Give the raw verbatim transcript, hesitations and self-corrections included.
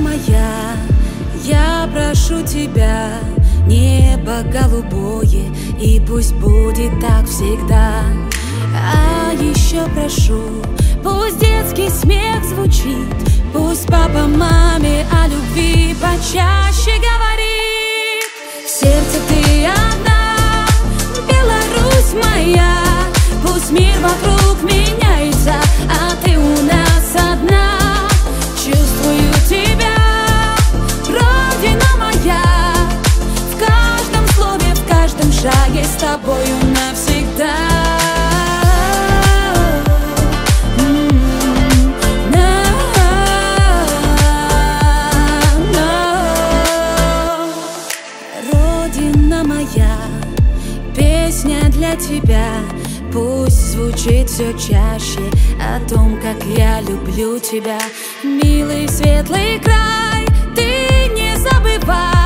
моя, я прошу тебя, небо голубое, и пусть будет так всегда. А еще прошу, пусть детский смех звучит, пусть папа маме о любви почаще говорит. В сердце ты одна, Беларусь моя, пусть мир вокруг меняется, а ты у нас одна. Чувствую тебя, Родина моя, в каждом слове, в каждом шаге с тобою навсегда. Родина моя, песня для тебя, пусть звучит все чаще о том, как я люблю тебя. Милый светлый край, ты не забывай.